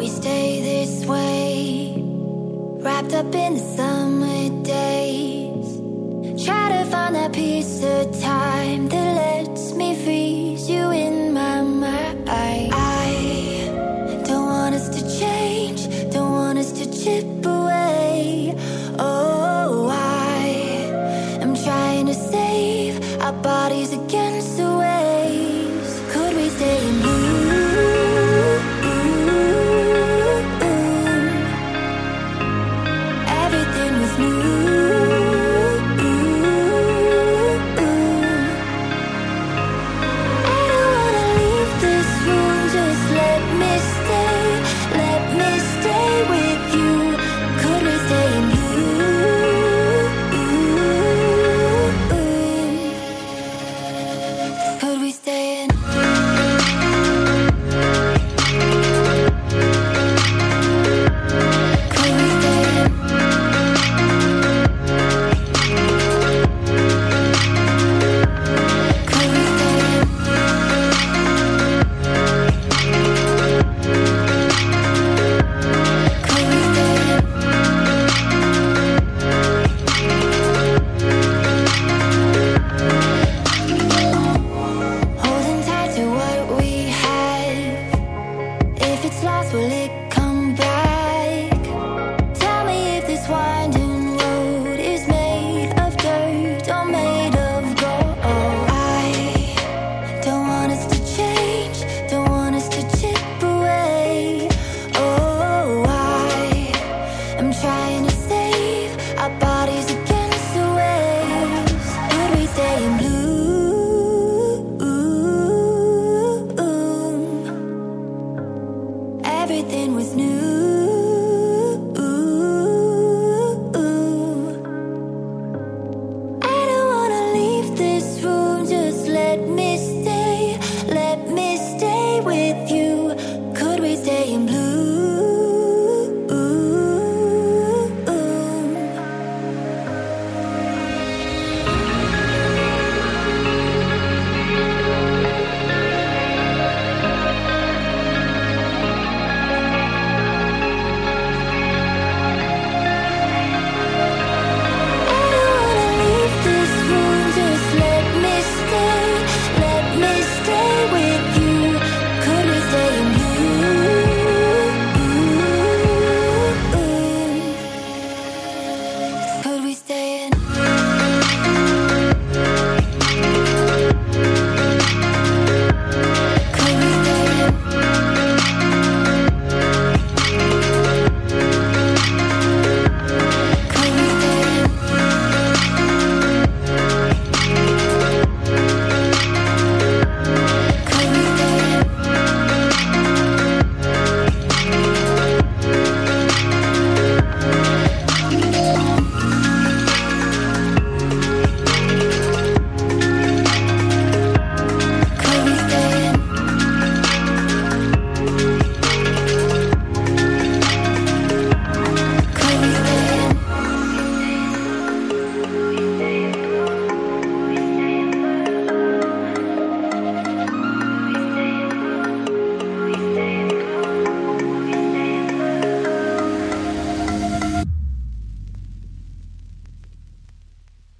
we stay this way, wrapped up in the summer days. Try to find that piece of time that lets me freeze you in my mind. I don't want us to change, don't want us to chip away. Oh, I am trying to save our bodies against the waves. Could we stay in blue? Everything was new. Will it come back? Tell me if this winding road is made of dirt or made of gold. I don't want us to change, don't want us to chip away. Oh, I am trying to save our bodies against the waves. Could we stay in blue? Everything was new.